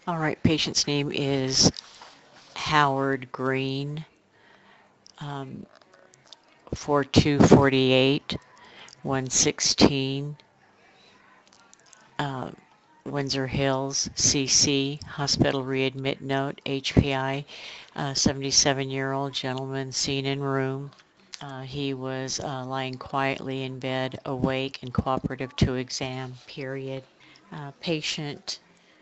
All right, patient's name is Howard Green, um, 4248, 116, uh, Windsor Hills, CC, hospital readmit note, HPI, 77-year-old gentleman seen in room. He was lying quietly in bed, awake and cooperative to exam, period. Patient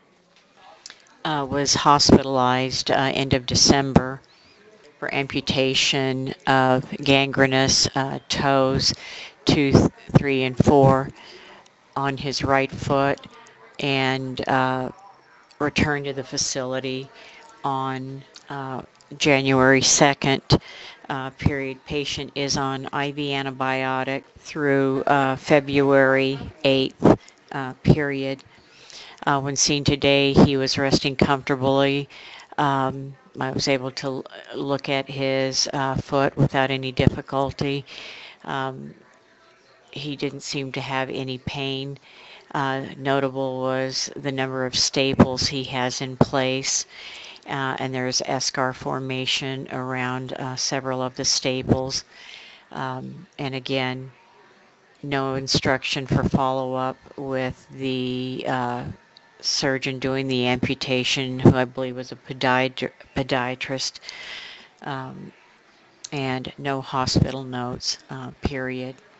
was hospitalized end of December for amputation of gangrenous toes 2, 3, and 4 on his right foot, and returned to the facility on January 2nd. Period. Patient is on IV antibiotic through February 8th. Period. When seen today, he was resting comfortably. I was able to look at his foot without any difficulty. Um, he didn't seem to have any pain. Notable was the number of staples he has in place, and there's eschar formation around several of the staples. And again, no instruction for follow-up with the surgeon doing the amputation, who I believe was a podiatrist, um, and no hospital notes, period.